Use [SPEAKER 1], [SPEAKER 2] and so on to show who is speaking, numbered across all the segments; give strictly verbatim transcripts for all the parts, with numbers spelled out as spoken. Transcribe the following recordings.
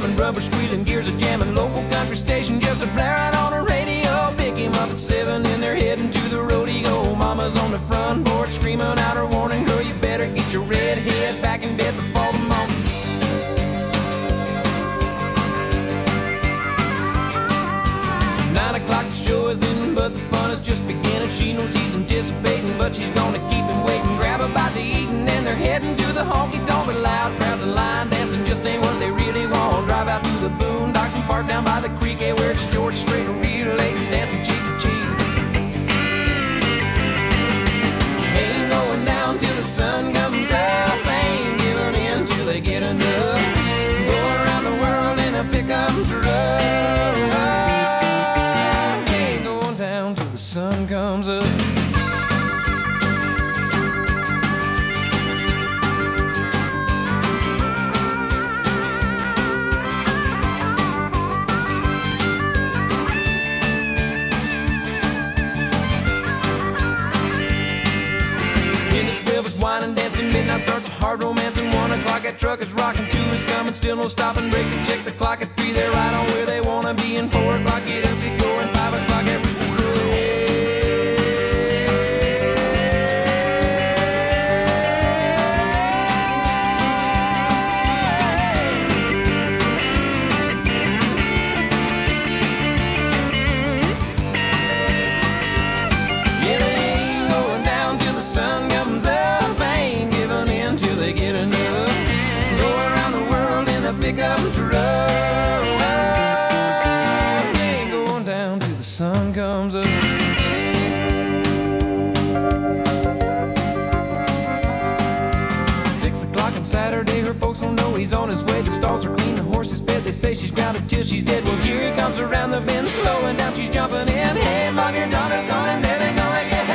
[SPEAKER 1] humming, rubber squealing, gears a jamming, local country station just a blaring on the radio. Pick him up at seven and they're heading to the rodeo. Mama's on the front porch screaming out her warning, girl, you better get your red head back in bed before the morning. Nine o'clock the show is in, but the fun is just beginning. She knows he's anticipating, but she's gonna keep him waiting. Grab a bite to eat and then they're heading to the honky-tonk. But loud crowds and line dancing just ain't what they really want. Drive out to the boondocks and park down by the creek, eh, where it's George Strait relating, dancing cheek to cheek. Ain't going down till the sun comes up, ain't giving in till they get enough. Go around the world in a pickup truck, ain't going down till the sun comes up. Midnight starts a hard romance and one o'clock that truck is rocking. Two is coming, still no stopping. Break to check the clock at three. They're right on where they wanna be. And four o'clock get up, get going. Five o'clock at Rooster's Yeah, they ain't going down till the sun comes up. They get enough. Go around the world in a pickup truck, ain't going down till the sun comes up. Six o'clock on Saturday, her folks don't know he's on his way. The stalls are clean, the horse is fed. They say she's grounded till she's dead. Well, here he comes around the bend, slowing down, she's jumping in. Hey, mom, your daughter's gone, there they go again.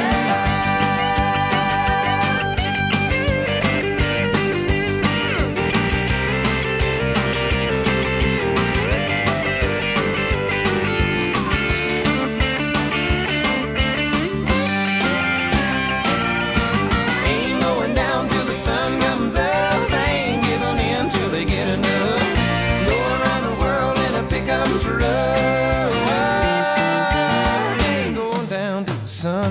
[SPEAKER 1] Sun comes up, ain't giving in till they get enough. Go around the world in a pickup truck, ain't going down till the sun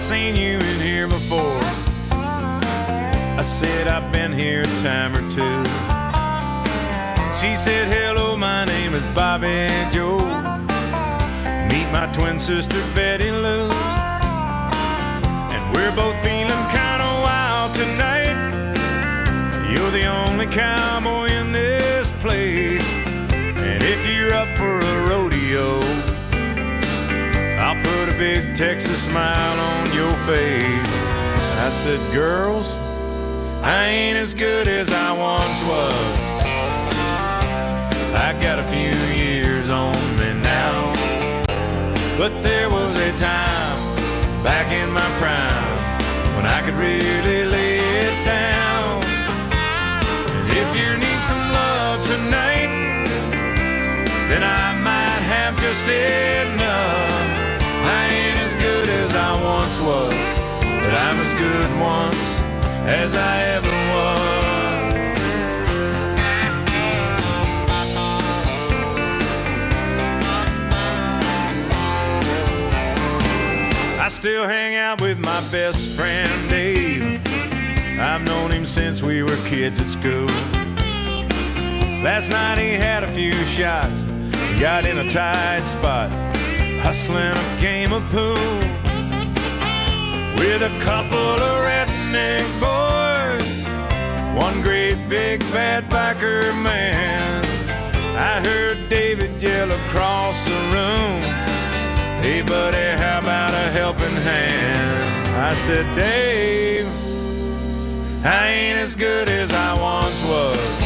[SPEAKER 2] seen you in here before. I said, I've been here a time or two. She said, hello, my name is Bobby Joe. Meet my twin sister, Betty Lou. And we're both feeling kind of wild tonight. You're the only cowboy in this place. And if you're up for a rodeo, I'll put a big Texas smile on your face. I said, girls, I ain't as good as I once was. I got a few years on me now. But there was a time back in my prime when I could really lay it down. And if you need some love tonight, then I might have just enough. I ain't as good as I once was, but I'm as good once as I ever was. I still hang out with my best friend Dave. I've known him since we were kids at school. Last night he had a few shots, got in a tight spot, hustling a game of pool with a couple of redneck boys, one great big bad biker man. I heard David yell across the room, hey buddy, how about a helping hand? I said, Dave, I ain't as good as I once was.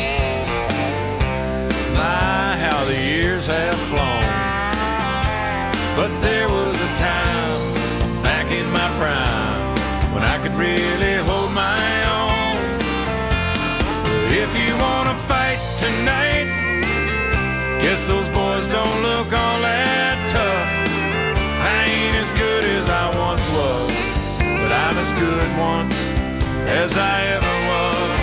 [SPEAKER 2] My, how the years have flown. But there was a time back in my prime when I could really hold my own. If you wanna fight tonight, guess those boys don't look all that tough. I ain't as good as I once was, but I'm as good once as I ever was.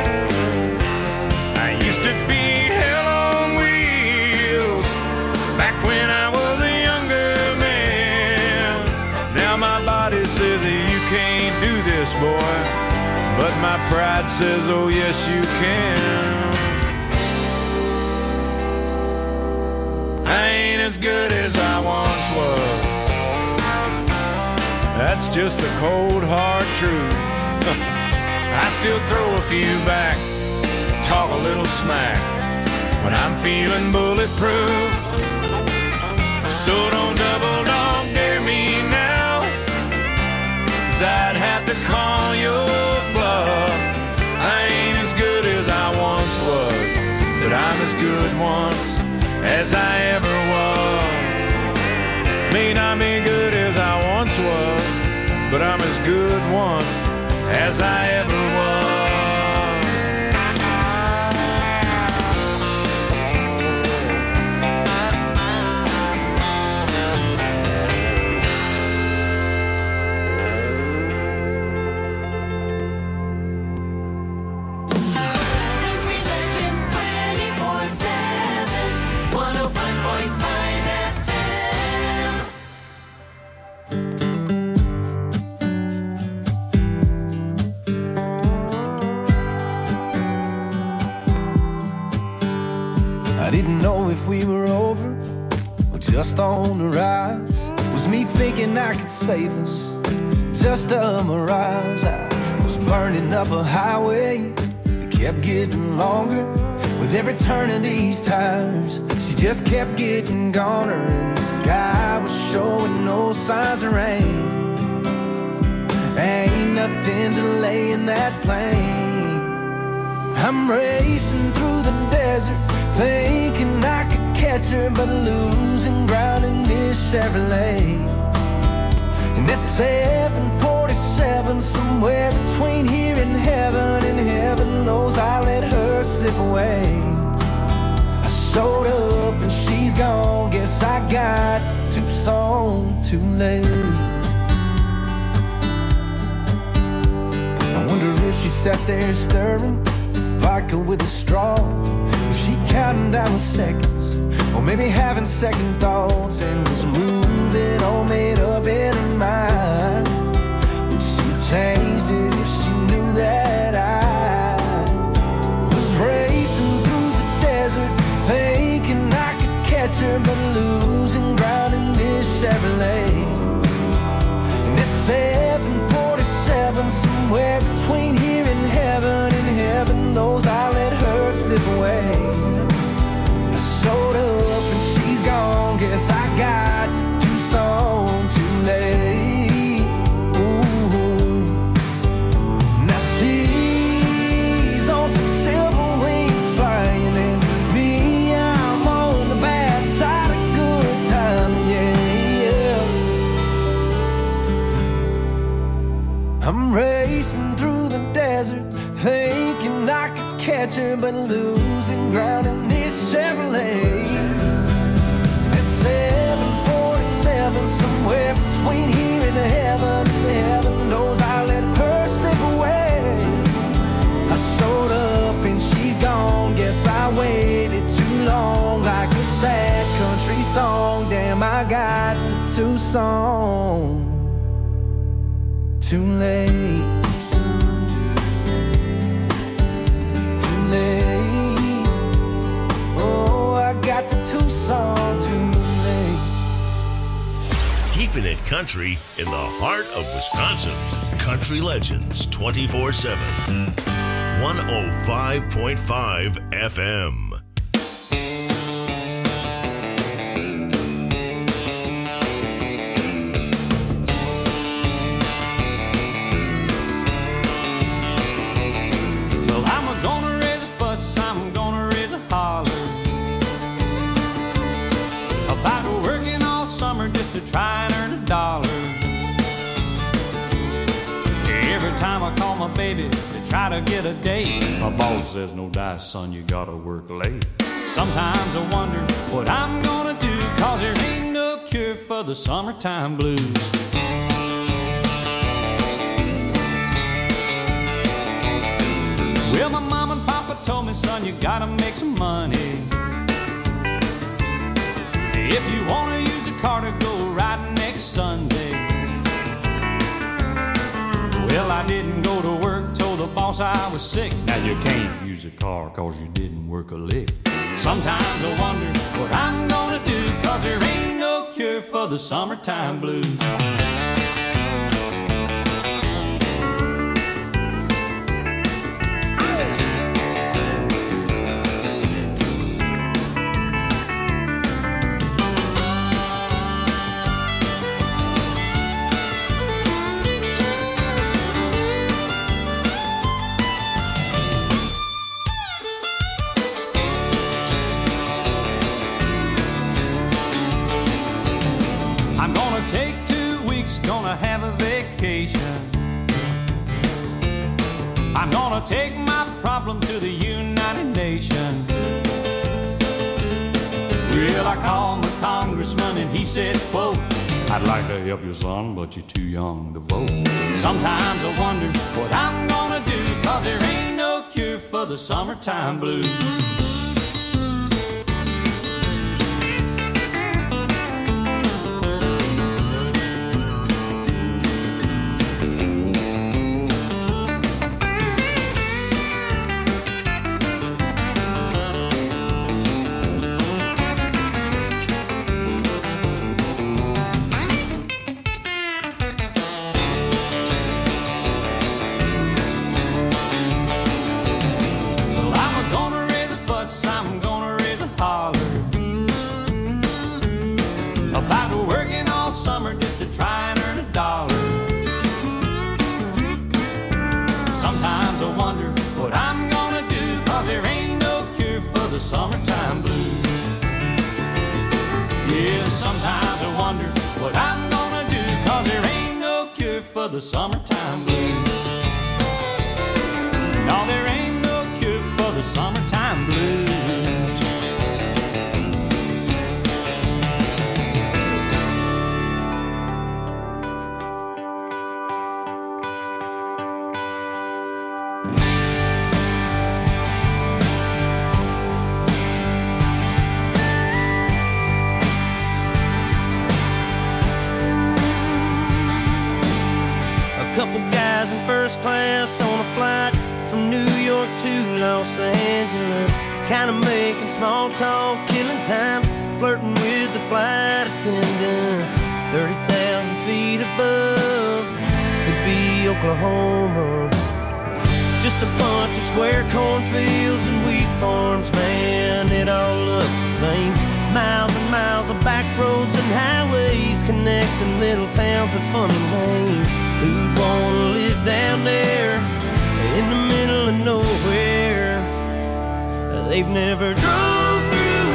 [SPEAKER 2] I used to be hell on wheels back when I was a younger man. Now my body says that you can't do this, boy, but my pride says, oh yes you can. I ain't as good as I once was. That's just the cold hard truth. I still throw a few back, talk a little smack when I'm feeling bulletproof. So don't double dog dare me now, 'cause I'd have to call your bluff. I ain't as good as I once was, but I'm as good once as I ever was. May not be good as I once was, but I'm as good once as I ever was.
[SPEAKER 3] I didn't know if we were over or just on the rise. Was me thinking I could save us, just a mirage. I was burning up a highway that kept getting longer with every turn of these tires. She just kept getting goner, and the sky was showing no signs of rain. Ain't nothing delaying that plane. I'm racing through the desert, thinking I could catch her, but losing ground in this Chevrolet. And at seven forty-seven, somewhere between here and heaven, and heaven knows I let her slip away. I showed up and she's gone, guess I got to Tucson too late. I wonder if she sat there stirring vodka with a straw. Was she counting down the seconds, or maybe having second thoughts, and was moving all made up in her mind? thinking I could catch her, but losing ground in this Chevrolet. At seven forty-seven, somewhere between here and heaven, heaven knows I let her slip away. I showed up and she's gone. Guess I waited too long, like a sad country song. Damn, I got to Tucson too late. Too late. Oh, I got to Tucson too late.
[SPEAKER 4] Keeping it country in the heart of Wisconsin. Country Legends twenty-four seven. one oh five point five F M.
[SPEAKER 1] Well, I'm gonna raise a fuss, I'm gonna raise a holler about working all summer just to try and earn a dollar. Every time I call my baby to try to get a date, my boss says, no dice, son, you gotta work late. Sometimes I wonder what I'm gonna do, cause there ain't no cure for the summertime blues. Well, my mom and papa told me, son, you gotta make some money. If you wanna use a car to go riding next Sunday. Well, I didn't go to work, told the boss I was sick. Now you can't use a car cause you didn't work a lick. Sometimes I wonder what I'm gonna do, cause there ain't no cure for the summertime blues. Take two weeks, gonna have a vacation. I'm gonna take my problem to the United Nations. Well, I called my congressman and he said, quote, I'd like to help you, son, but you're too young to vote. Sometimes I wonder what I'm gonna do, cause there ain't no cure for the summertime blues. Summertime blues. Yeah, sometimes I wonder what I'm gonna do, cause there ain't no cure for the summertime blues. No, there ain't no cure for the summertime blues.
[SPEAKER 5] Couple guys in first class on a flight from New York to Los Angeles, kind of making small talk, killing time, flirting with the flight attendants. thirty thousand feet above could be Oklahoma. Just a bunch of square cornfields and wheat farms, man, it all looks the same. Miles and miles of back roads and highways connecting little towns with funny names. Who'd wanna live down there in the middle of nowhere? They've never drove through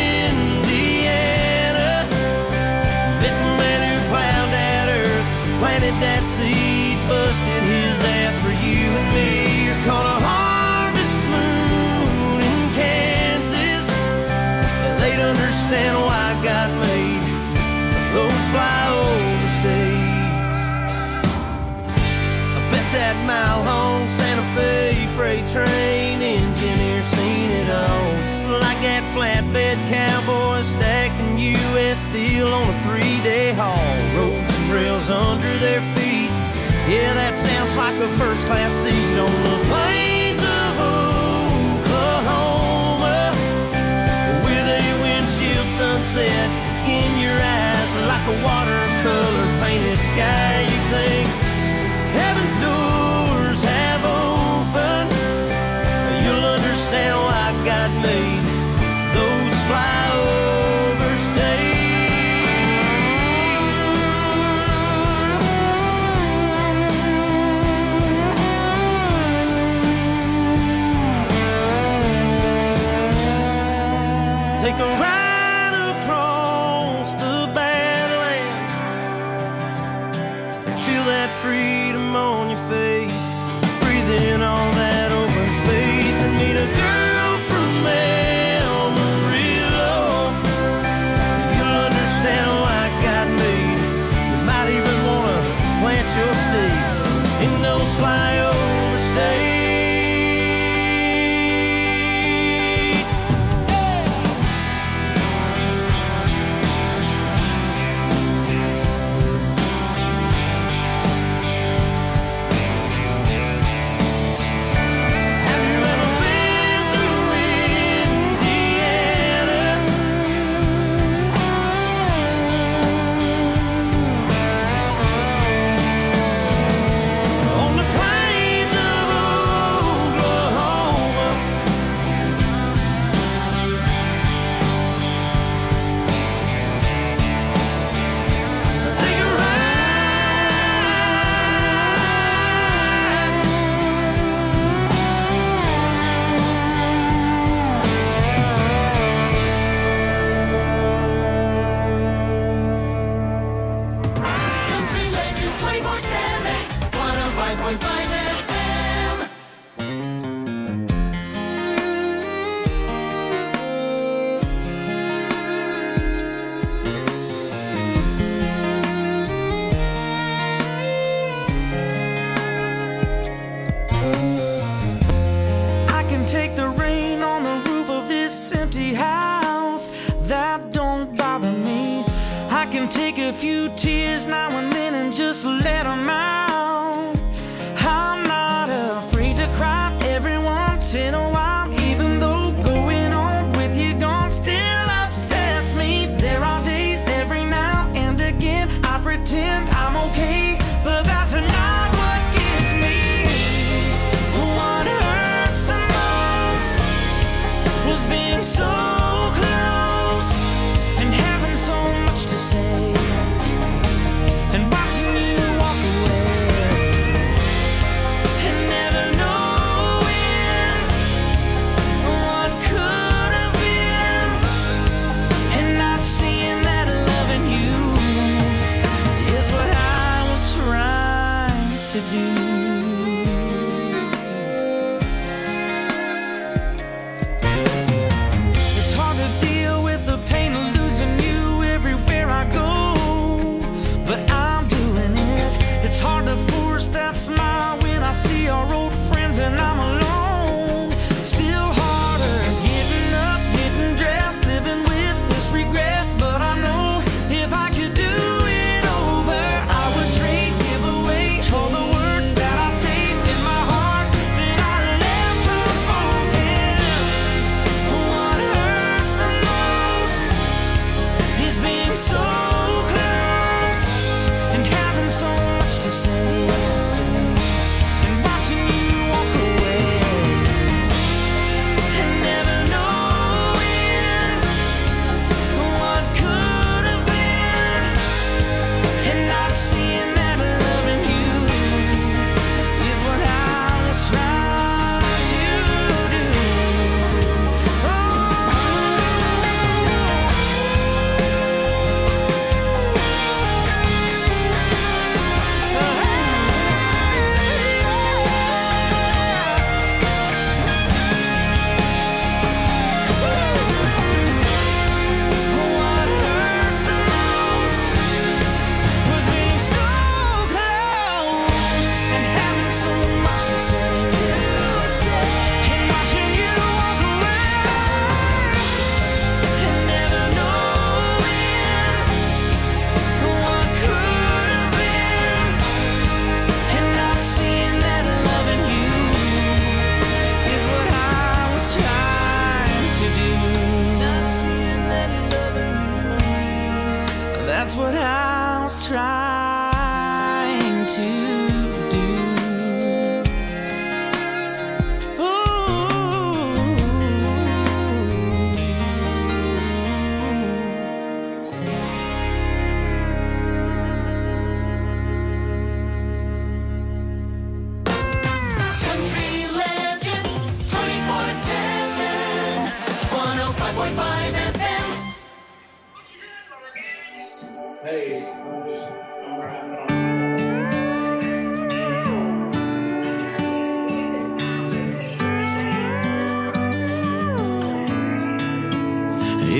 [SPEAKER 5] Indiana, met the man who plowed that earth, planted that seed, busted his ass for you and me. You're caught a heart train engineer, seen it all. Just like that flatbed cowboy stacking U S steel on a three-day haul. Roads and rails under their feet. Yeah, that sounds like a first-class seat on the plains of Oklahoma, with a windshield sunset in your eyes like a watercolor painted sky. You think heaven's doors have opened, you'll understand why God made those flyover states. Take a ride across the Badlands and feel that freedom on your face. Breathe in all that open space and meet a girl from Amarillo. You'll understand why God made. You might even want to plant your stakes in those flyover states.
[SPEAKER 3] Take a few tears now and then and just let them out. I'm not afraid to cry every once in a while, even though going on with you gone still upsets me. There are days every now and again I pretend I'm okay, but that's not what gets me. What hurts the most was being so close and having so much to say, and watching you walk away, and never knowing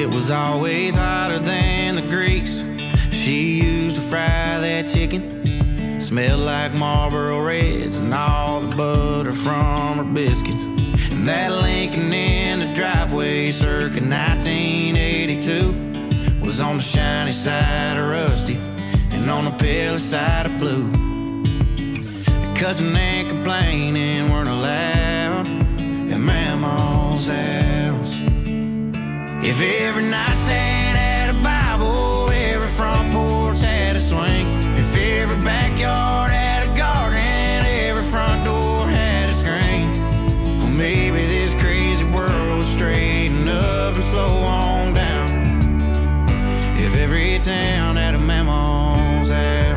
[SPEAKER 6] It was always hotter than the grease she used to fry that chicken. Smelled like Marlboro Reds and all the butter from her biscuits. And that Lincoln in the driveway circa nineteen eighty-two was on the shiny side of rusty and on the pale side of blue. Cussing and complaining weren't allowed at Mama's house. If every nightstand had a Bible, every front porch had a swing. If every backyard had a garden, every front door had a screen. Well, maybe this crazy world would straighten up and slow on down if every town had a Mama's house.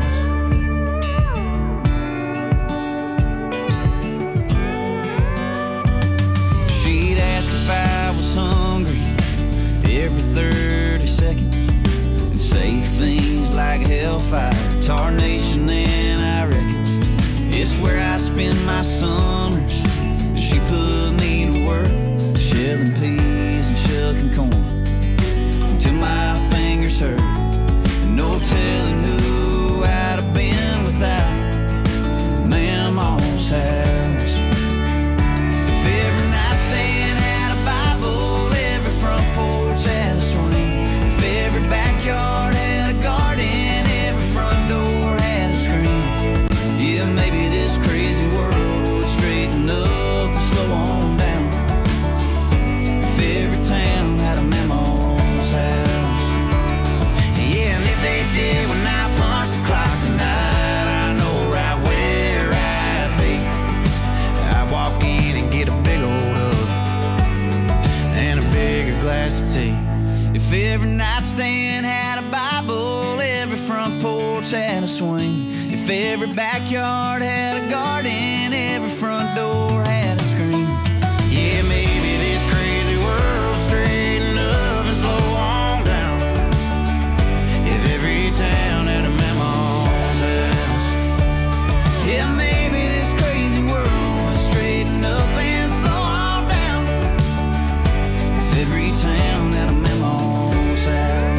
[SPEAKER 6] She'd ask if I was hungry every thirty seconds and say things like hellfire, tarnation, and I reckons it's where I spend my summers. She put me to work shelling peas and shucking corn until my fingers hurt. No telling who I'd have been without Mama's house. If every nightstand had a Bible, every front porch had a swing. If every backyard had a garden, every front door had a screen. Yeah, maybe this crazy world would straighten up and slow on down if every town had a Mama's house. Yeah, and if they did when I punch the clock tonight, I know right where I'd be. I'd walk in and get a big old hug and a bigger glass of tea. If every nightstand had a Bible, every front porch had a swing. If every backyard had a garden, every front door had a screen. Yeah, maybe this crazy world straighten up and slow on down if every town had a Mama's house. Yeah, maybe this crazy world would straighten up and slow on down if every town had a Mama's house.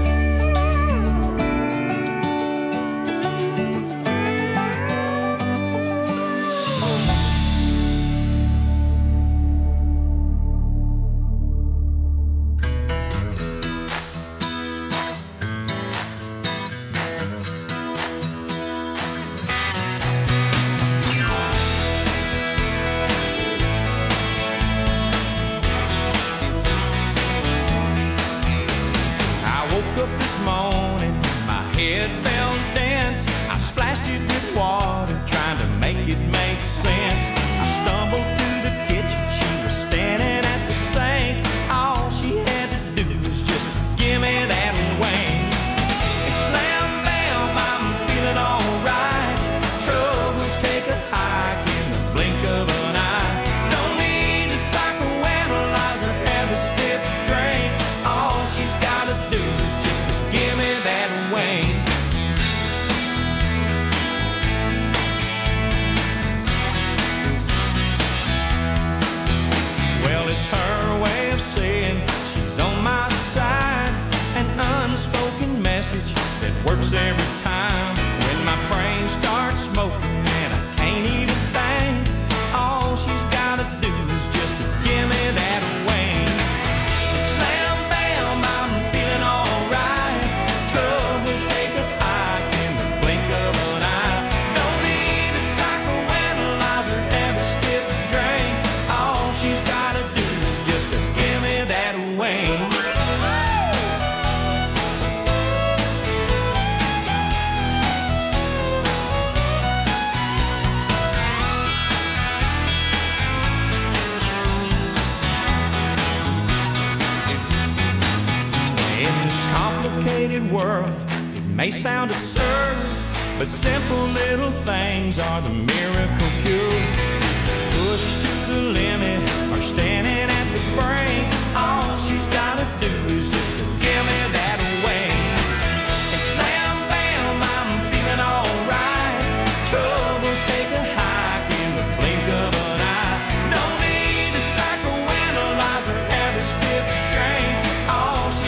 [SPEAKER 1] I woke up this morning, my head felt dense. I splashed it with water, trying to make it make sense. I stumbled to the kitchen, she was standing at the sink. All she had to do was just give me that wing. And slam bam, I'm feeling alright. Troubles take a hike in the blink of an eye. Don't need to psychoanalyze or have a stiff drink. All she's gotta do is just give me that wing. Well, it's her way of saying she's on my side. An unspoken message that works every time. When my brain starts smoking and I can't even think, all she's gotta do is just give me that wing. Slam bam, I'm feeling alright. Troubles take a hike in the blink of an eye. Don't need a psychoanalyze or have a stiff drink. All she's gotta do is just give me that wing. In this complicated world, it may sound absurd, but simple little things are the miracle cure. Pushed to the limit or standing at the brink, all she's gotta do is just give me that wing. And slam bam, I'm feeling alright. Troubles take a hike in the blink of an eye. No need to psychoanalyze or have a stiff drink. All she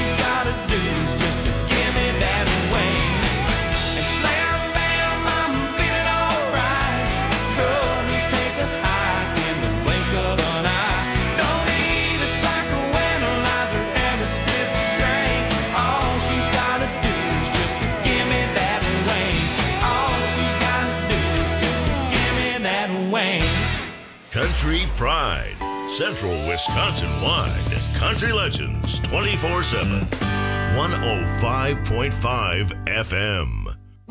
[SPEAKER 4] Central Wisconsin-wide. Country Legends twenty-four seven. one oh five point five F M.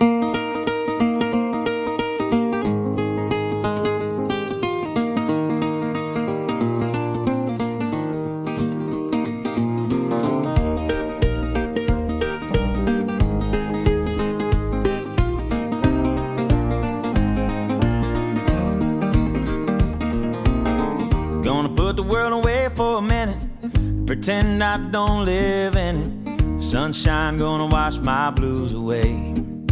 [SPEAKER 6] Pretend I don't live in it. Sunshine gonna wash my blues away.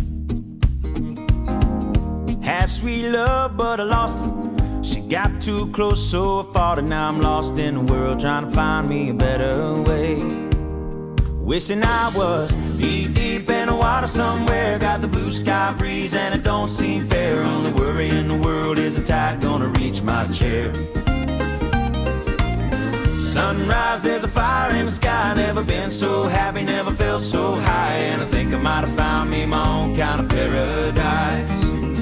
[SPEAKER 6] Had sweet love, but I lost it. She got too close, so I fought it. Now I'm lost in the world, trying to find me a better way. Wishing I was knee deep in the water somewhere. Got the blue sky breeze and it don't seem fair. Only worry in the world is the tide gonna reach my chair. Sunrise, there's a fire in the sky. Never been so happy, never felt so high. And I think I might have found me my own kind of paradise.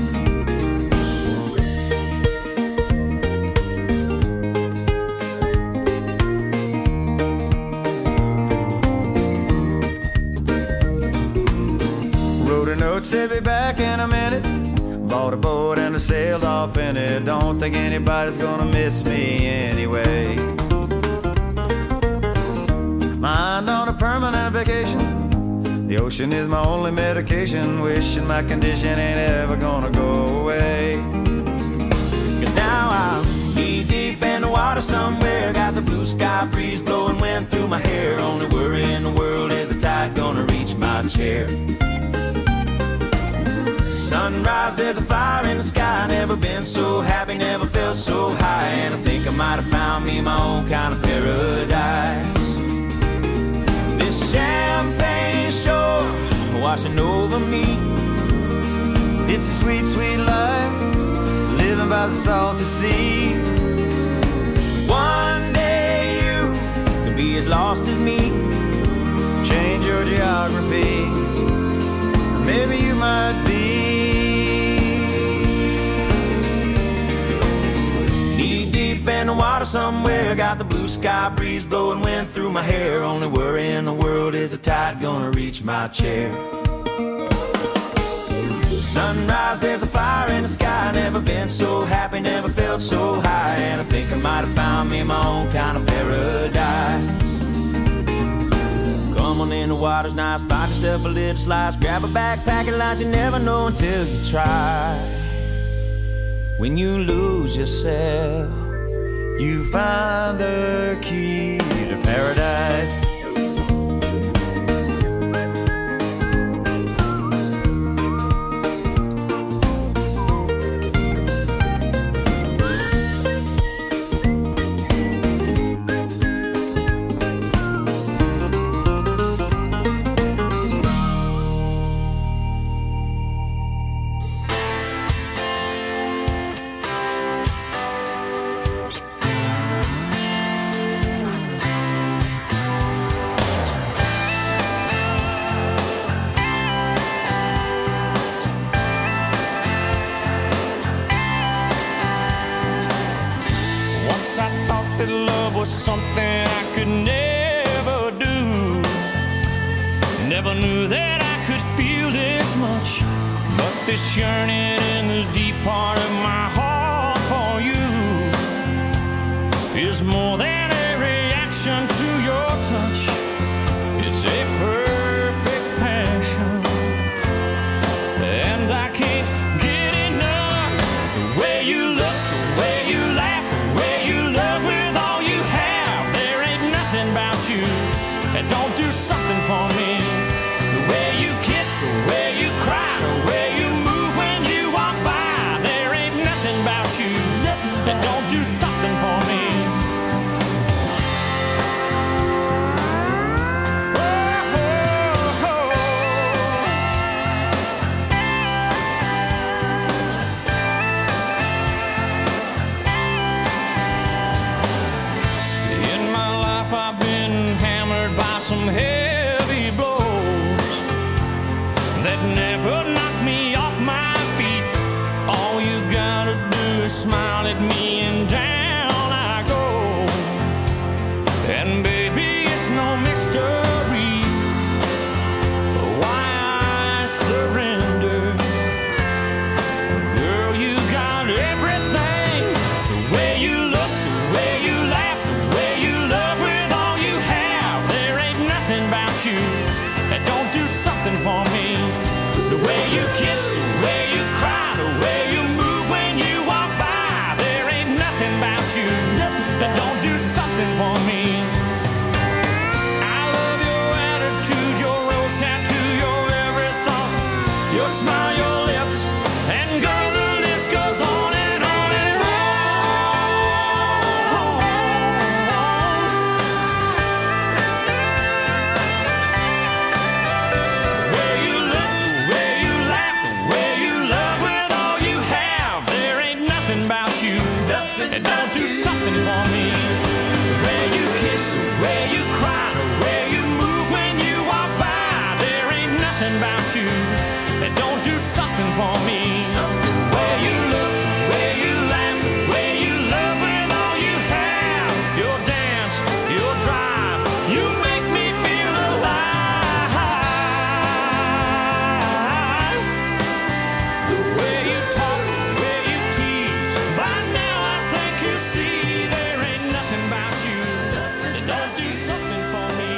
[SPEAKER 3] Wrote a note, said be back in a minute. Bought a boat and I sailed off in it. Don't think anybody's gonna miss me anyway. Mind on a permanent vacation. The ocean is my only medication. Wishing my condition ain't ever gonna go away.
[SPEAKER 6] Cause now I'm knee deep in the water somewhere. Got the blue sky breeze blowing wind through my hair. Only worry in the world is the tide gonna reach my chair. Sunrise, there's a fire in the sky. Never been so happy, never felt so high. And I think I might have found me my own kind of paradise. Champagne shore washing over me.
[SPEAKER 3] It's a sweet, sweet life, living by the salty sea.
[SPEAKER 6] One day you could be as lost as me.
[SPEAKER 3] Change your geography, maybe you might be.
[SPEAKER 6] Knee deep in the water somewhere. Got the blue sky breeze blowing wind through my hair. Only worry in the world is the tide gonna reach my chair. Sunrise, there's a fire in the sky. Never been so happy, never felt so high. And I think I might have found me my own kind of paradise. Come on in, the water's nice. Find yourself a little slice. Grab a backpack and lunch. You never know until you try. When you lose yourself,
[SPEAKER 3] you find the key to paradise.
[SPEAKER 1] Something I could never do. Never knew that I could feel this much. But this yearning in the deep part of my heart for you is more than a reaction to your touch. It's a perfect passion, and I can't get enough. The way you look, the way you laugh, the way you love with all you have. There ain't nothing about you that don't do something for me. The way you kiss, the way you cry, the way you move when you walk by. There ain't nothing about you that don't do something for me. Some heavy blows that never knock me off my feet. All you gotta do is smile at me and down I go. no mystery why I surrender. Girl, you got everything. The way you look, the way you laugh, the way you love with all you have. There ain't nothing about you that don't do something for me. The way you kiss, the way you cry, the way you move when you walk by. There ain't nothing about you that don't do something for me. I love your attitude, your rose tattoo, your every thought, your smile, your lips, and girl, the list goes on and on and on. The way you look, the way you laugh, the way you love with all you have. There ain't nothing about you that don't do something for me. The way you kiss, the way you cry, the way you move when you walk by. There ain't nothing about you that don't do something for me. The way you look, the way you laugh, the way you love with all you have. Your dance, your drive, you make me feel alive. The way you talk, the way you tease, by now I think you see there ain't nothing about you that don't do something for me.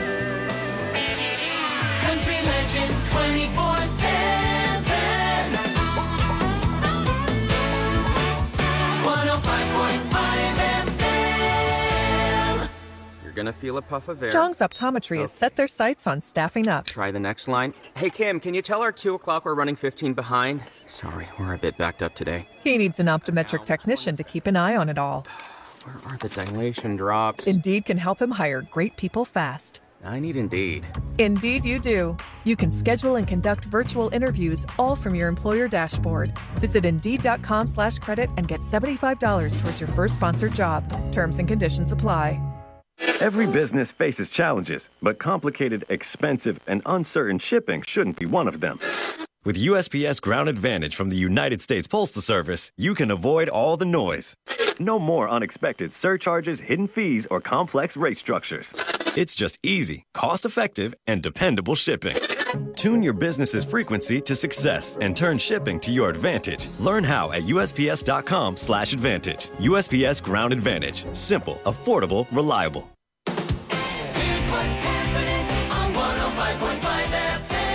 [SPEAKER 7] Country Legends twenty-four seven. one oh five point five F M.
[SPEAKER 8] You're gonna feel a puff of air.
[SPEAKER 9] Zhang's Optometry has set their sights on staffing up.
[SPEAKER 8] Try the next line. Hey, Kim, can you tell our two o'clock we're running fifteen behind? Sorry, we're a bit backed up today.
[SPEAKER 9] He needs an optometric technician to keep an eye on it all.
[SPEAKER 8] Where are the dilation drops?
[SPEAKER 9] Indeed can help him hire great people fast.
[SPEAKER 8] I need Indeed.
[SPEAKER 9] Indeed you do. You can schedule and conduct virtual interviews all from your employer dashboard. Visit Indeed.com slash credit and get seventy-five dollars towards your first sponsored job. Terms and conditions apply.
[SPEAKER 10] Every business faces challenges, but complicated, expensive, and uncertain shipping shouldn't be one of them.
[SPEAKER 11] With U S P S Ground Advantage from the United States Postal Service, you can avoid all the noise.
[SPEAKER 10] No more unexpected surcharges, hidden fees, or complex rate structures.
[SPEAKER 11] It's just easy, cost-effective, and dependable shipping. Tune your business's frequency to success and turn shipping to your advantage. Learn how at U S P S dot com slash advantage. U S P S Ground Advantage. Simple, affordable, reliable.
[SPEAKER 7] Here's what's happening on one oh five point five F M.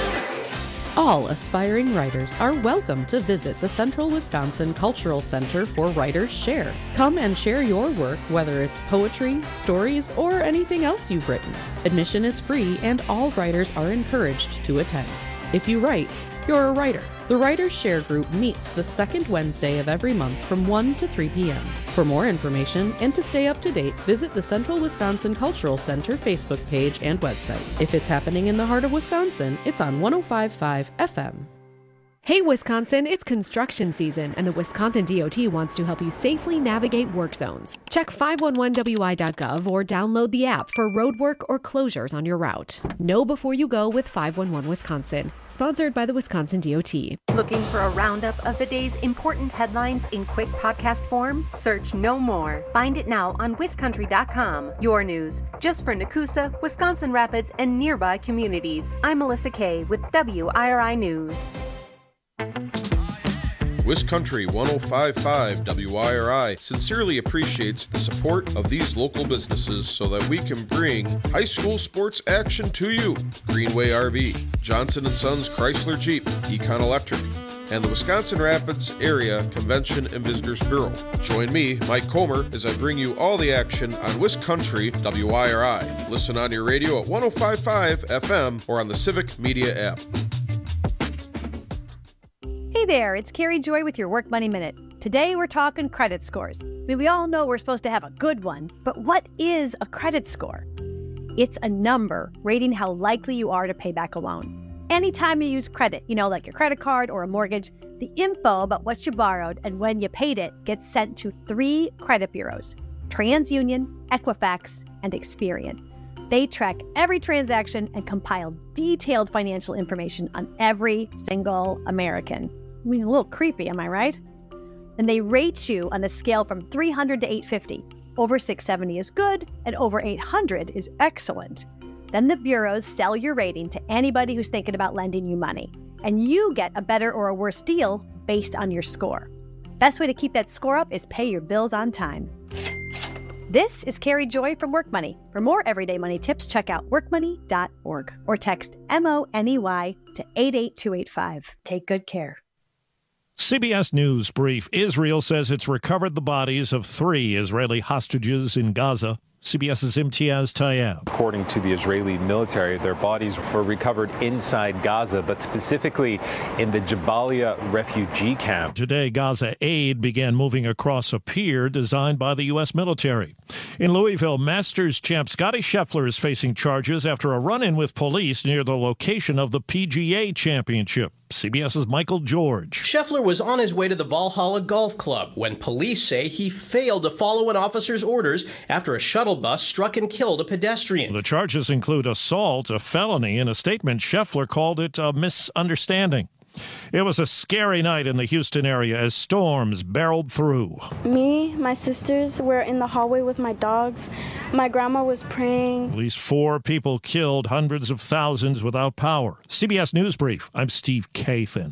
[SPEAKER 12] All aspiring writers are welcome to visit the Central Wisconsin Cultural Center for Writers Share. Come and share your work, whether it's poetry, stories, or anything else you've written. Admission is free and all writers are encouraged to attend. If you write, you're a writer. The Writers Share group meets the second Wednesday of every month from one to three p.m. For more information and to stay up to date, visit the Central Wisconsin Cultural Center Facebook page and website. If it's happening in the heart of Wisconsin, it's on one oh five point five F M.
[SPEAKER 13] Hey Wisconsin, it's construction season and the Wisconsin D O T wants to help you safely navigate work zones. Check five one one W I dot gov or download the app for road work or closures on your route. Know before you go with five one one Wisconsin. Sponsored by the Wisconsin D O T.
[SPEAKER 14] Looking for a roundup of the day's important headlines in quick podcast form? Search No More. Find it now on Wiscountry dot com. Your news, just for Nakusa, Wisconsin Rapids, and nearby communities. I'm Melissa Kay with W I R I News.
[SPEAKER 15] Wiscountry one oh five point five W I R I sincerely appreciates the support of these local businesses so that we can bring high school sports action to you. Greenway R V, Johnson and Sons Chrysler Jeep, Econ Electric, and the Wisconsin Rapids Area Convention and Visitors Bureau. Join me, Mike Comer, as I bring you all the action on Wiscountry W I R I. Listen on your radio at one oh five point five F M or on the Civic Media app.
[SPEAKER 16] Hey there, it's Carrie Joy with your Work Money Minute. Today we're talking credit scores. I mean, we all know we're supposed to have a good one, but what is a credit score? It's a number rating how likely you are to pay back a loan. Anytime you use credit, you know, like your credit card or a mortgage, the info about what you borrowed and when you paid it gets sent to three credit bureaus: TransUnion, Equifax, and Experian. They track every transaction and compile detailed financial information on every single American. I mean, a little creepy, am I right? And they rate you on a scale from three hundred to eight hundred fifty. Over six seventy is good, and over eight hundred is excellent. Then the bureaus sell your rating to anybody who's thinking about lending you money, and you get a better or a worse deal based on your score. Best way to keep that score up is pay your bills on time. This is Carrie Joy from Work Money. For more everyday money tips, check out work money dot org or text M O N E Y to eight eight two eight five. Take good care.
[SPEAKER 17] C B S News brief. Israel says it's recovered the bodies of three Israeli hostages in Gaza. CBS's Imtiaz Tayeb.
[SPEAKER 18] According to the Israeli military, their bodies were recovered inside Gaza, but specifically in the Jabalia refugee camp.
[SPEAKER 17] Today, Gaza aid began moving across a pier designed by the U S military. In Louisville, Masters champ Scotty Scheffler is facing charges after a run-in with police near the location of the P G A Championship. CBS's Michael George.
[SPEAKER 19] Scheffler was on his way to the Valhalla Golf Club when police say he failed to follow an officer's orders after a shuttle bus struck and killed a pedestrian.
[SPEAKER 17] The charges include assault, a felony. In a statement, Scheffler called it a misunderstanding. It was a scary night in the Houston area as storms barreled through.
[SPEAKER 20] Me, my sisters were in the hallway with my dogs. My grandma was praying.
[SPEAKER 17] At least four people killed, hundreds of thousands without power. C B S News Brief. I'm Steve Kathan.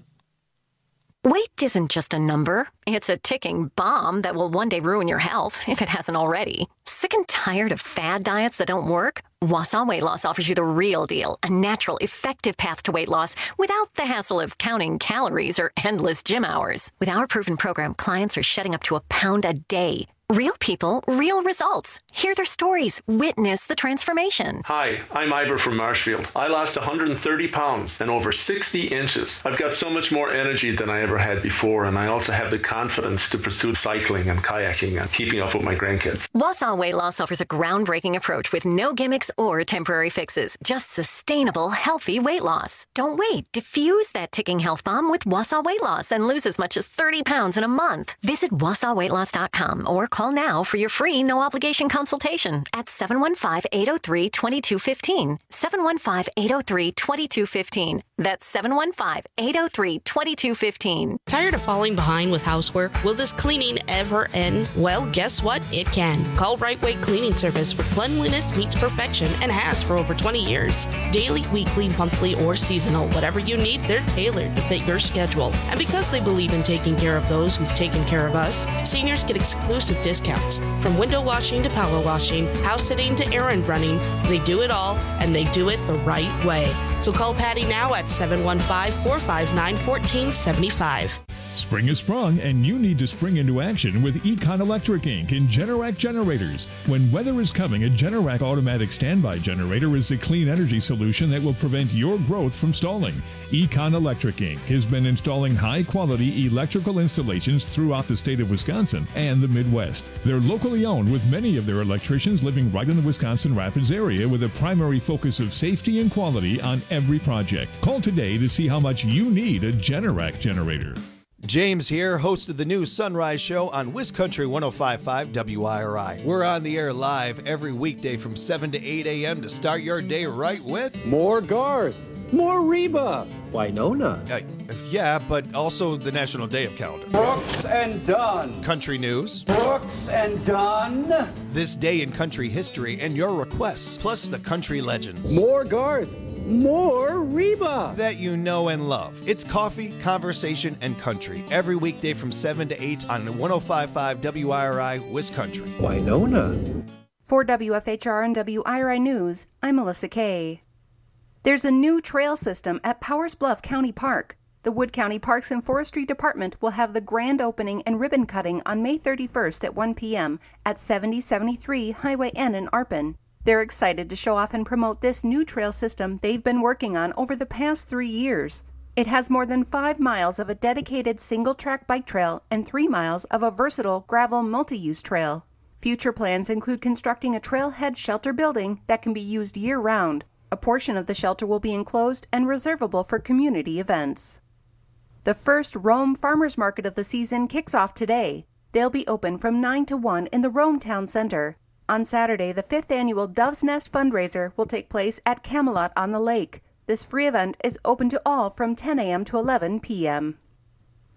[SPEAKER 21] Weight isn't just a number. It's a ticking bomb that will one day ruin your health, if it hasn't already. Sick and tired of fad diets that don't work? Wausau Weight Loss offers you the real deal, a natural, effective path to weight loss without the hassle of counting calories or endless gym hours. With our proven program, clients are shedding up to a pound a day. Real people, real results. Hear their stories. Witness the transformation.
[SPEAKER 22] Hi, I'm Ivor from Marshfield. I lost one hundred thirty pounds and over sixty inches. I've got so much more energy than I ever had before, and I also have the confidence to pursue cycling and kayaking and keeping up with my grandkids.
[SPEAKER 21] Wausau Weight Loss offers a groundbreaking approach with no gimmicks or temporary fixes. Just sustainable, healthy weight loss. Don't wait. Diffuse that ticking health bomb with Wausau Weight Loss and lose as much as thirty pounds in a month. Visit wausau weight loss dot com or call now for your free no-obligation consultation at seven one five, eight oh three, two two one five. seven one five, eight oh three, two two one five. That's seven one five, eight oh three, two two one five.
[SPEAKER 23] Tired of falling behind with housework? Will this cleaning ever end? Well, guess what? It can. Call Right Way Cleaning Service, where cleanliness meets perfection and has for over twenty years. Daily, weekly, monthly, or seasonal, whatever you need, they're tailored to fit your schedule. And because they believe in taking care of those who've taken care of us, seniors get exclusive discounts. From window washing to power washing, house sitting to errand running, they do it all, and they do it the right way. So call Patty now at seven one five, four five nine, one four seven five.
[SPEAKER 24] Spring is sprung, and you need to spring into action with Econ Electric Incorporated in Generac generators. When weather is coming, a Generac automatic standby generator is the clean energy solution that will prevent your growth from stalling. Econ Electric Incorporated has been installing high-quality electrical installations throughout the state of Wisconsin and the Midwest. They're locally owned, with many of their electricians living right in the Wisconsin Rapids area, with a primary focus of safety and quality on every project. Call today to see how much you need a Generac generator.
[SPEAKER 25] James here, host of the new Sunrise Show on WisCountry one oh five point five W I R I. We're on the air live every weekday from seven to eight a.m. to start your day right with
[SPEAKER 26] more Garth, more Reba, Winona.
[SPEAKER 25] Uh, yeah, but also the National Day of Calendar.
[SPEAKER 26] Brooks and Dunn.
[SPEAKER 25] Country news.
[SPEAKER 26] Brooks and Dunn.
[SPEAKER 25] This day in country history and your requests, plus the country legends.
[SPEAKER 26] More Garth. More Reba
[SPEAKER 25] that you know and love. It's coffee, conversation, and country every weekday from seven to eight on one oh five point five W I R I WisCountry.
[SPEAKER 26] Winona.
[SPEAKER 14] For W F H R and W I R I News, I'm Melissa Kay. There's a new trail system at Powers Bluff County Park. The Wood County Parks and Forestry Department will have the grand opening and ribbon cutting on May thirty-first at one p.m. at seventy seventy-three Highway N in Arpin. They're excited to show off and promote this new trail system they've been working on over the past three years. It has more than five miles of a dedicated single-track bike trail and three miles of a versatile gravel multi-use trail. Future plans include constructing a trailhead shelter building that can be used year-round. A portion of the shelter will be enclosed and reservable for community events. The first Rome Farmers Market of the season kicks off today. They'll be open from nine to one in the Rome Town Center. On Saturday, the fifth annual Dove's Nest fundraiser will take place at Camelot on the Lake. This free event is open to all from ten a.m. to eleven p.m.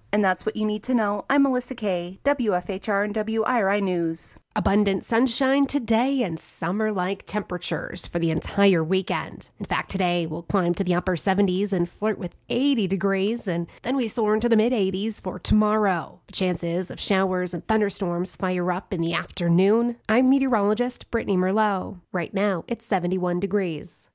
[SPEAKER 14] And that's what you need to know. I'm Melissa Kay, W F H R and W I R I News.
[SPEAKER 13] Abundant sunshine today and summer-like temperatures for the entire weekend. In fact, today we'll climb to the upper seventies and flirt with eighty degrees, and then we soar into the mid-eighties for tomorrow. The chances of showers and thunderstorms fire up in the afternoon. I'm meteorologist Brittany Merlot. Right now, it's seventy-one degrees.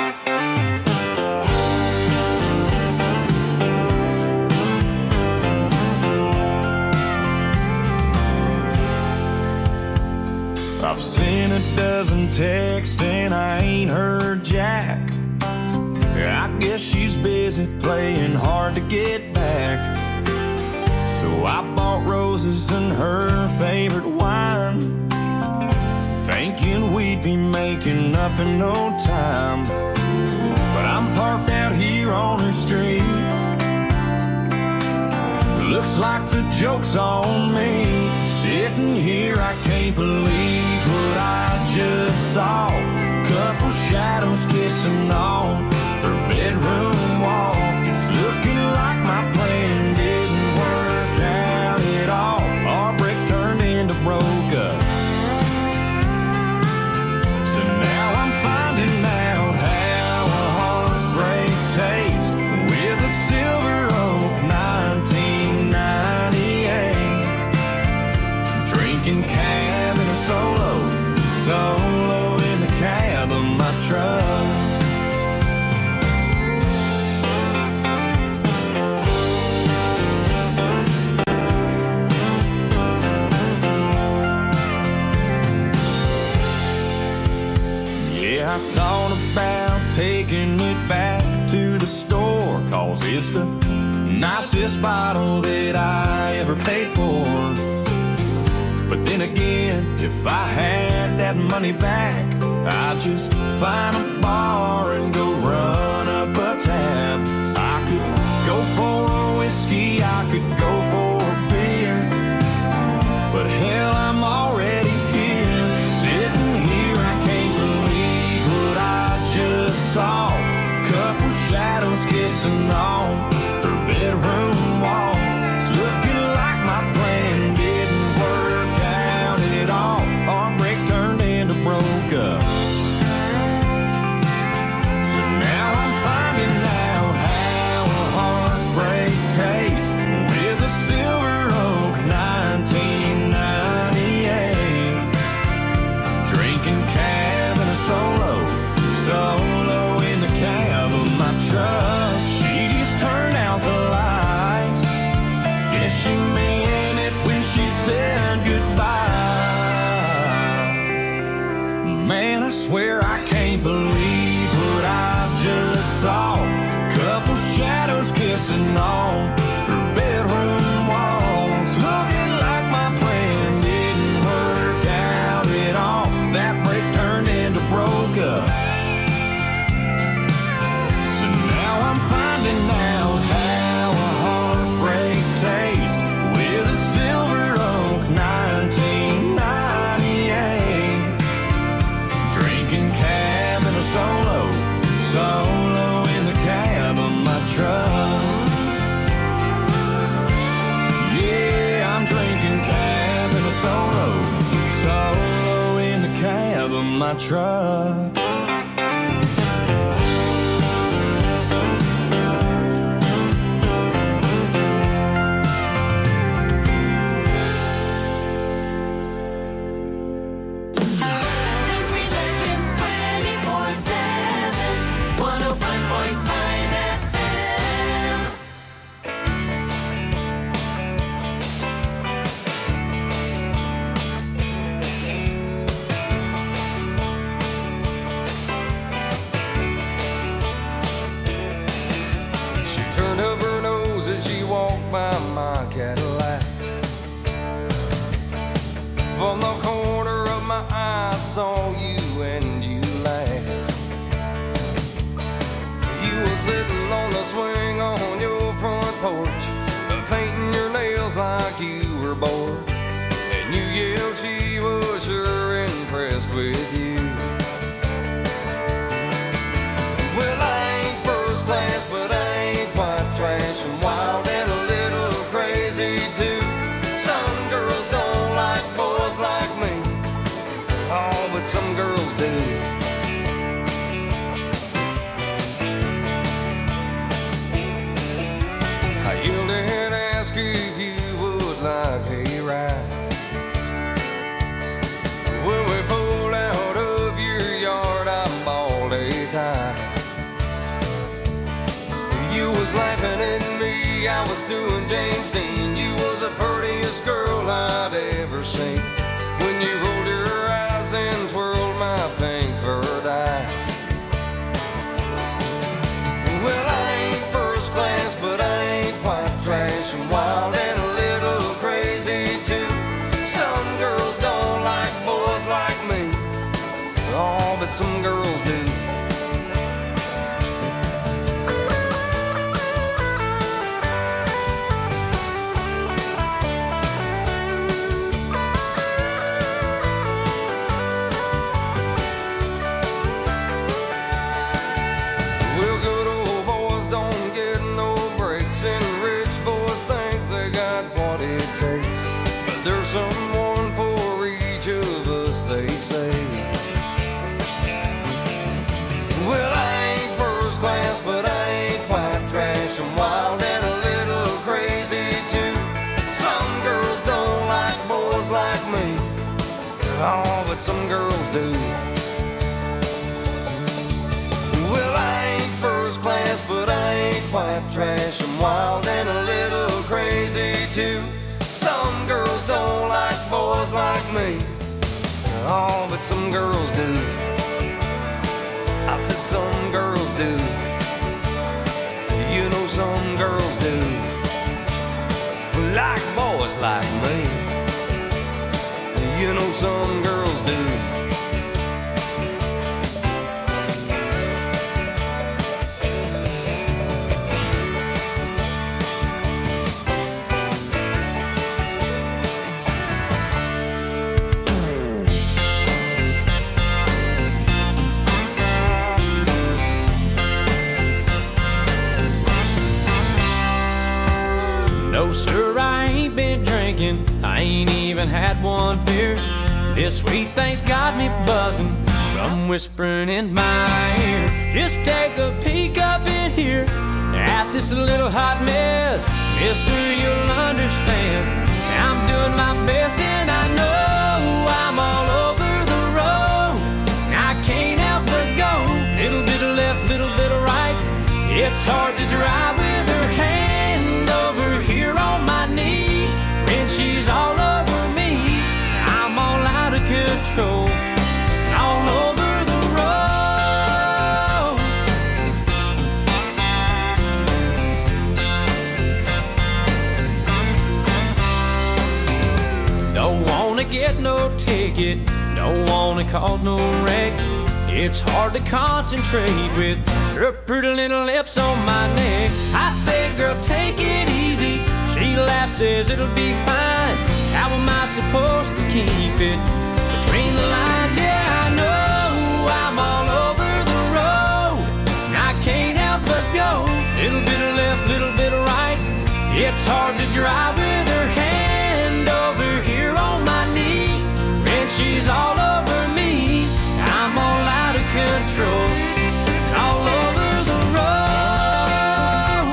[SPEAKER 1] I've seen a dozen texts and I ain't heard Jack. I guess she's busy playing hard to get back. So I bought roses and her favorite wine, thinking we'd be making up in no time. But I'm parked out here on the street. Looks like the joke's on me. Sitting here, I can't believe what I just saw. Couple shadows kissing on her bedroom wall. It's looking like my plan didn't work out at all. Our break turned into broke up. So now I'm finding out how a heartbreak tastes with a Silver Oak nineteen ninety-eight. Drinking cab in a solo, solo in the cab of my truck. Yeah, I thought about taking it back to the store, cause it's the nicest bottle that I ever paid for. But then again, if I had that money back, I'd just find a bar and go run up a tab. I could go for a whiskey, I could go for a beer, but hell, I'm already here. Sitting here, I can't believe what I just saw. Couple shadows kissing on her bedroom wall. It's looking like my plan didn't work out at all. Our break turned into broke up. So now I'm finding out how a heartbreak tastes with a Silver Oak nineteen ninety-eight. Drinking cab in a solo, solo in the cab of my truck. She just turned out the lights. Guess she meant it when she said goodbye. Man, I swear I can't believe what I just saw. Couple shadows kissing on her bedroom walls. Looking like my plan didn't work out at all. That break turned into broke up. So now I'm finding out how a heartbreak tastes with a Silver Oak nineteen ninety-eight. Drinking cab in a solo, solo in the cab of my truck. Yeah, I'm drinking cab in a solo, solo in the cab of my truck.
[SPEAKER 7] Country Legends twenty-four seven, one oh five point five F M.
[SPEAKER 2] She turned up her nose as she walked by my Cadillac. From the corner of my eye, I saw you and you laughed. You were sitting on the swing on your front porch, painting your nails like you were bored. And you yelled she was sure impressed with you. Well, I ain't first class, but I ain't quite trash. I'm wild and a little crazy. was doing James Dean. You was the prettiest girl I'd ever seen. When you rolled your eyes and twirled my pink furred eyes. Well, I ain't first class, but I ain't quite trash and wild and a little crazy too. Some girls don't like boys like me. Oh, but some girls do. Someone for each of us, they say. Well, I ain't first class, but I ain't quite trash. I'm wild and a little crazy too. Some girls don't like boys like me. Oh, but some girls do. Well, I ain't first class, but I ain't quite trash. I'm wild and a little crazy too. Some girls don't like boys like me. Oh, but some girls do. I said some girls do. You know some girls do. Like boys like me. You know some girls do.
[SPEAKER 3] No, sir, I ain't been drinking. I ain't even had one beer. This sweet thing's got me buzzing from whispering in my ear. Just take a peek up in here at this little hot mess. Mister, you'll understand. I'm doing my best and I know I'm all over the road. I can't help but go. Little bit of left, little bit of right. It's hard to drive with her hand over here on my knee. When she's all over me, I'm all out of control, all over the road. Don't wanna get no ticket, don't wanna cause no wreck. It's hard to concentrate with her pretty little lips on my neck. I say, girl, take it easy. She laughs, says it'll be fine. How am I supposed to keep it between the lines? Yeah, I know I'm all over the road. I can't help but go. Little bit of left, little bit of right. It's hard to drive with her hand over here on my knee. When she's all over me, I'm all out of control, all over the road.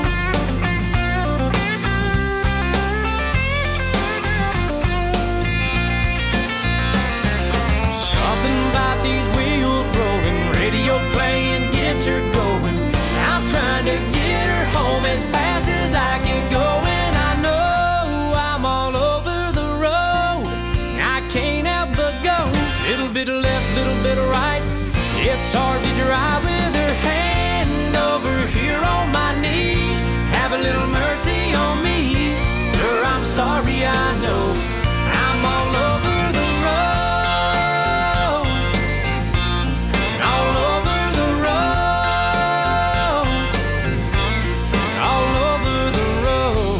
[SPEAKER 3] Something about these wheels rolling, radio playing gets her going. I'm trying to get her home as fast as I can go, and I know I'm all over the road. I can't help but go. Little bit of left, little bit of right. It's hard to drive with her hand over here on my knee. Have a little mercy on me, sir, I'm sorry, I know I'm all over the road, all over the road, all over the road.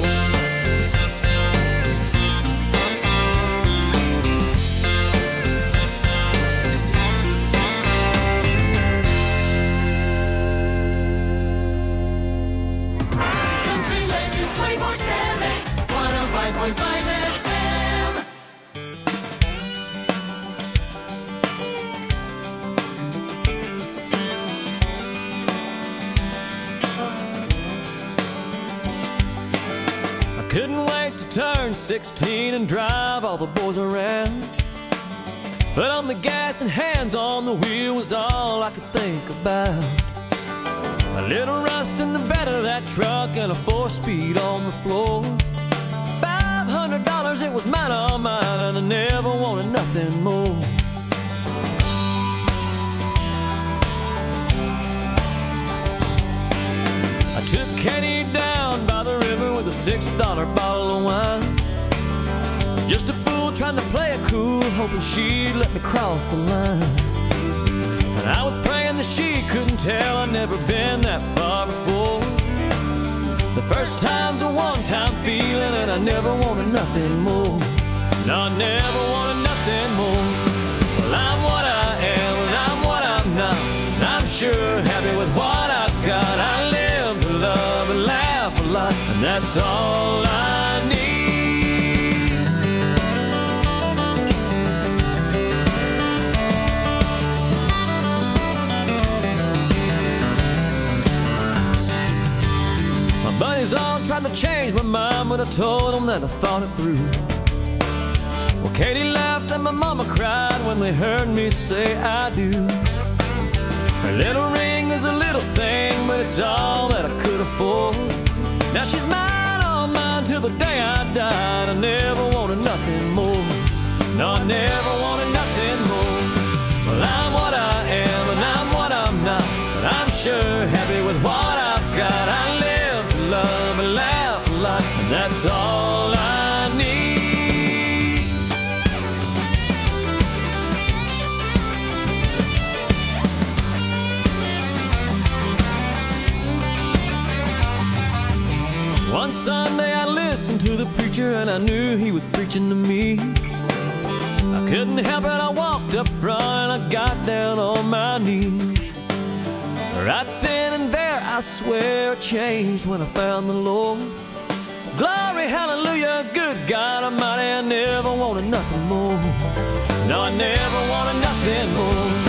[SPEAKER 7] Country Legends twenty-four seven, one oh five point five F M.
[SPEAKER 3] I couldn't wait to turn sixteen and drive all the boys around. Foot on the gas and hands on the wheel was all I could think about. A little rust in the bed of that truck and a four-speed on the floor. Five hundred dollars, it was mine, all mine, and I never wanted nothing more. I took Katie down by the river with a six dollar bottle of wine. Just a fool trying to play it cool, hoping she'd let me cross the line. And I was praying that she couldn't tell I'd never been that far before. The first time's a one-time feeling, and I never wanted nothing more. No, I never wanted nothing more. Well, I'm what I am, and I'm what I'm not. And I'm sure happy with what I've got. I live to love and laugh a lot, and that's all I need. Buddies all tried to change my mind, but I told them that I thought it through. Well, Katie laughed and my mama cried when they heard me say I do. Her little ring is a little thing, but it's all that I could afford. Now she's mine, all mine, till the day I died. I never wanted nothing more. No, I never wanted nothing more. Well, I'm what I am, and I'm what I'm not. But I'm sure happy with what I've got. I live love and laugh a lot, and that's all I need. One Sunday I listened to the preacher, and I knew he was preaching to me. I couldn't help it, I walked up front and I got down on my knees. Right then and there, I swear I changed when I found the Lord. Glory, hallelujah, good God Almighty, I never wanted nothing more. No, I never wanted nothing more.